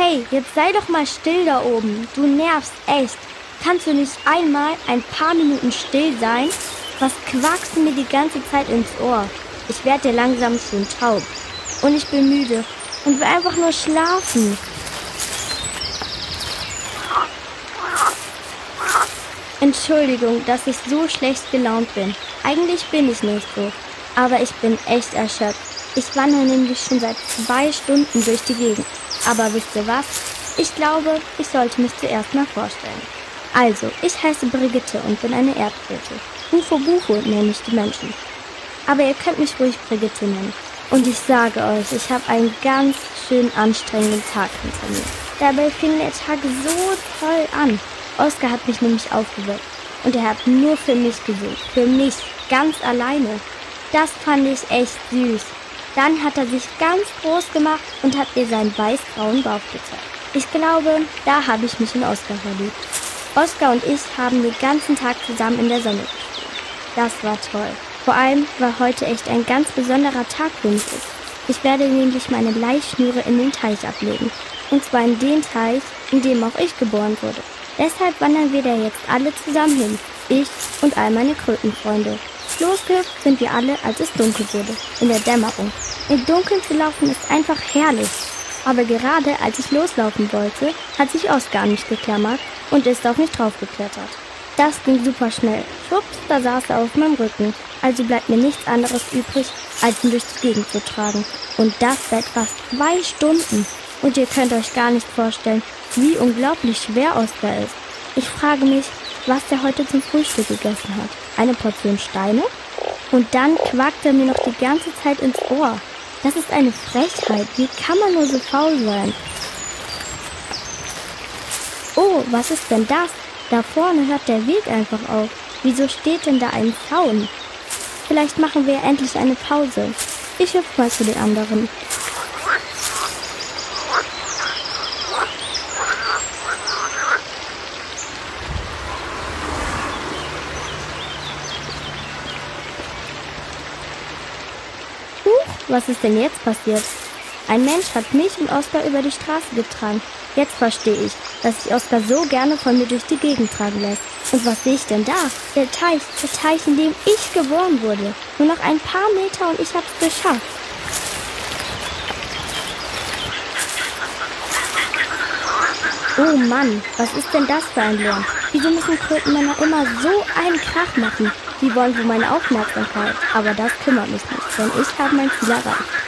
Hey, jetzt sei doch mal still da oben. Du nervst echt. Kannst du nicht einmal ein paar Minuten still sein? Was quakst du mir die ganze Zeit ins Ohr? Ich werde dir langsam schon taub. Und ich bin müde und will einfach nur schlafen. Entschuldigung, dass ich so schlecht gelaunt bin. Eigentlich bin ich nicht so. Aber ich bin echt erschöpft. Ich wandere nämlich schon seit 2 Stunden durch die Gegend. Aber wisst ihr was? Ich glaube, ich sollte mich zuerst mal vorstellen. Also, ich heiße Brigitte und bin eine Erdkröte. Bufo Bufo nenne ich die Menschen. Aber ihr könnt mich ruhig Brigitte nennen. Und ich sage euch, ich habe einen ganz schön anstrengenden Tag hinter mir. Dabei fing der Tag so toll an. Oskar hat mich nämlich aufgeweckt. Und er hat nur für mich gesungen. Für mich, ganz alleine. Das fand ich echt süß. Dann hat er sich ganz groß gemacht und hat mir seinen weiß-grauen Bauch gezeigt. Ich glaube, da habe ich mich in Oskar verliebt. Oskar und ich haben den ganzen Tag zusammen in der Sonne gespielt. Das war toll. Vor allem war heute echt ein ganz besonderer Tag für mich. Ich werde nämlich meine Leihschnüre in den Teich ablegen. Und zwar in den Teich, in dem auch ich geboren wurde. Deshalb wandern wir da jetzt alle zusammen hin. Ich und all meine Krötenfreunde. Losgehüpft sind wir alle, als es dunkel wurde, in der Dämmerung. Im Dunkeln zu laufen ist einfach herrlich. Aber gerade als ich loslaufen wollte, hat sich Oskar an mich geklammert und ist auf mich draufgeklettert. Das ging super schnell. Schwupps, da saß er auf meinem Rücken. Also bleibt mir nichts anderes übrig, als ihn durch die Gegend zu tragen. Und das seit fast 2 Stunden. Und ihr könnt euch gar nicht vorstellen, wie unglaublich schwer Oskar ist. Ich frage mich, was er heute zum Frühstück gegessen hat. Eine Portion Steine? Und dann quakt er mir noch die ganze Zeit ins Ohr. Das ist eine Frechheit. Wie kann man nur so faul sein? Oh, was ist denn das? Da vorne hört der Weg einfach auf. Wieso steht denn da ein Zaun? Vielleicht machen wir endlich eine Pause. Ich hüpfe mal zu den anderen. Was ist denn jetzt passiert? Ein Mensch hat mich und Oskar über die Straße getragen. Jetzt verstehe ich, dass sich Oskar so gerne von mir durch die Gegend tragen lässt. Und was sehe ich denn da? Der Teich, in dem ich geboren wurde. Nur noch ein paar Meter und ich hab's geschafft. Oh Mann, was ist denn das für ein Lärm? Wieso müssen Krötenmänner immer so einen Krach machen? Die wollen wohl meine Aufmerksamkeit, aber das kümmert mich nicht, denn ich habe mein Ziel erreicht.